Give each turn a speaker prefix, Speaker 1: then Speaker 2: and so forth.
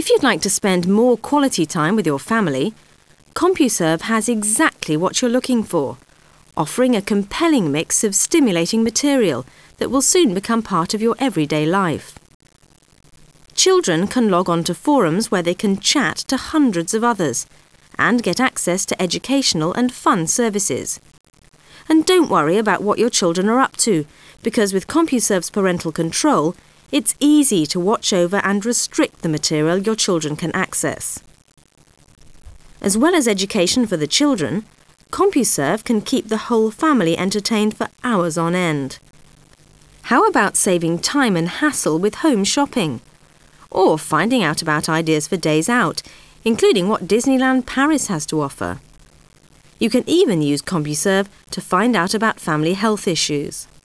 Speaker 1: If you'd like to spend more quality time with your family, CompuServe has exactly what you're looking for, offering a compelling mix of stimulating material that will soon become part of your everyday life. Children can log on to forums where they can chat to hundreds of others and get access to educational and fun services. And don't worry about what your children are up to, because with CompuServe's parental control, it's easy to watch over and restrict the material your children can access. As well as education for the children, CompuServe can keep the whole family entertained for hours on end. How about saving time and hassle with home shopping? Or finding out about ideas for days out, including what Disneyland Paris has to offer. You can even use CompuServe to find out about family health issues.